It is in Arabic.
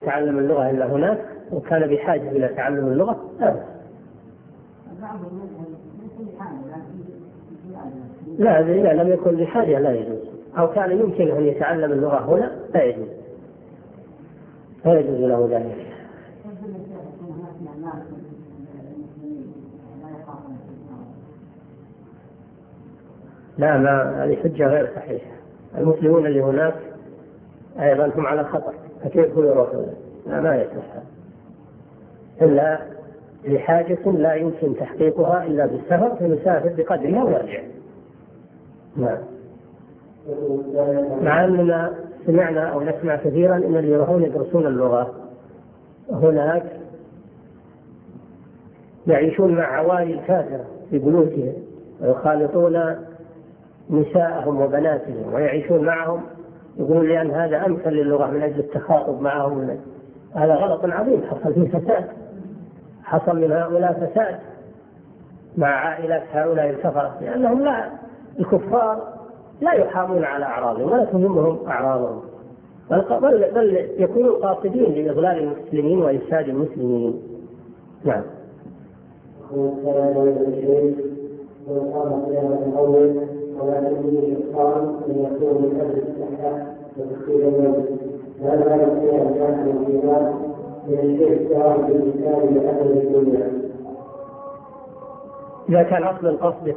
تعلم اللغة إلا هناك وكان بحاجة إلى تعلم اللغة لا إذا لم يكن بحاجة لا يجوز، أو كان يمكن أن يتعلم اللغة هنا لا يجوز له ذلك. لا، ما هذه حجة غير صحيحة. المسلمون اللي هناك أيضا هم على خطر، فكيف يروحون؟ ما يصلح إلا لحاجة لا يمكن تحقيقها إلا بالسفر، فنسافر بقدرها ونرجع. نعم. مع أننا سمعنا أو نسمع كثيرا أن اللي يروحون يدرسون اللغة هناك يعيشون مع عوائل كافرة في بيوتهم ويخالطون نساءهم وبناتهم ويعيشون معهم، يقولون لأن هذا أمثل للغة من أجل التخاطب معهم. هذا غلط عظيم، حصل فيه فساد، حصل من هؤلاء فساد مع عائلات هؤلاء الكفرة، لأنهم الكفار لا يحامون على أعراضهم ولا تهمهم أعراضهم، بل يكونوا قاصدين لإضلال المسلمين وإفساد المسلمين. نعم. ولا تكون الإقرار أن يكون من أجل الصحة وتخفيف اليوم، هذا يستطيع أن يكون الإيمان من الإقرار بالإنسان لأجل الدنيا. إذا كان أصل القصد